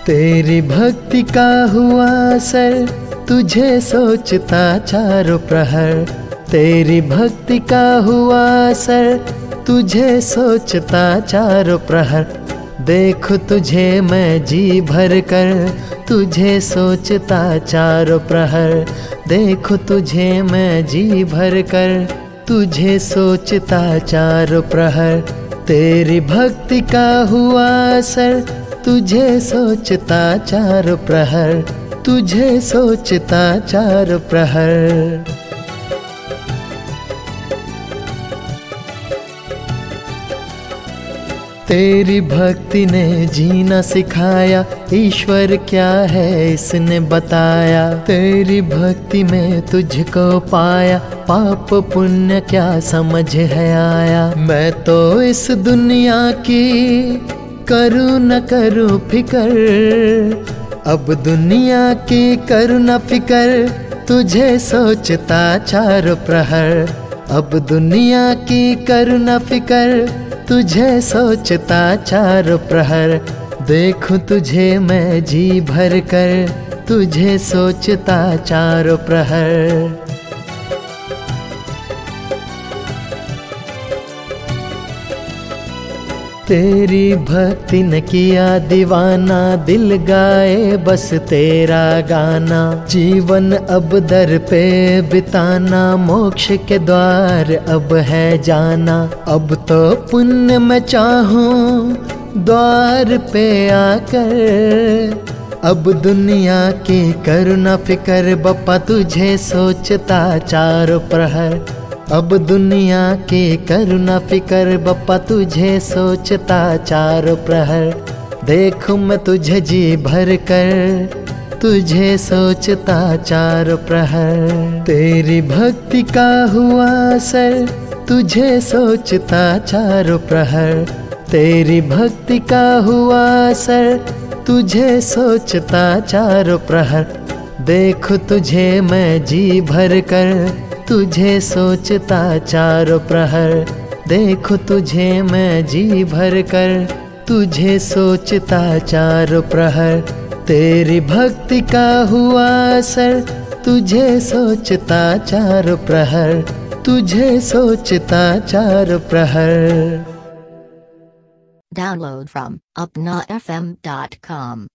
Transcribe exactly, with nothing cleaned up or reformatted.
तेरी भक्ति का हुआ असर, तुझे सोचता चारों प्रहर। तेरी भक्ति का हुआ असर, तुझे सोचता चारों प्रहर। देखो तुझे मैं जी भर कर, तुझे सोचता चारों प्रहर। देखो तुझे मैं जी भर कर, तुझे सोचता चारों प्रहर। तेरी भक्ति का हुआ असर, तुझे सोचता चारों प्रहर। तुझे सोचता चारों प्रहर। तेरी भक्ति ने जीना सिखाया, ईश्वर क्या है इसने बताया। तेरी भक्ति में तुझको पाया, पाप पुण्य क्या समझ है आया। मैं तो इस दुनिया की करूँ न करूँ फिकर, अब दुनिया की करूँ न फिकर। तुझे सोचता चारों प्रहर, अब दुनिया की करूँ न फिकर। तुझे सोचता चारों प्रहर। देखूं तुझे मैं जी भर कर, तुझे सोचता चारों प्रहर। तेरी भक्ति ने किया दीवाना, दिल गाए बस तेरा गाना। जीवन अब दर पे बिताना, मोक्ष के द्वार अब है जाना। अब तो पुण्य मैं चाहूं द्वार पे आकर, अब दुनिया की करुणा फिकर। बप्पा तुझे सोचता चारों प्रहर, अब दुनिया की करुणा फिकर। बप्पा तुझे सोचता चारों प्रहर। देखूं मैं तुझे जी भर कर, तुझे सोचता चारों प्रहर। तेरी भक्ति का हुआ असर, तुझे सोचता चारों प्रहर। तेरी भक्ति का हुआ असर, तुझे सोचता चारों प्रहर। देखो तुझे मैं जी भर कर, तुझे सोचता चारों प्रहर। देखो तुझे मैं जी भर कर, तुझे सोचता चारों प्रहर। तेरी भक्ति का हुआ असर, तुझे सोचता चारों प्रहर। तुझे सोचता चारों प्रहर। Download from upna f m dot com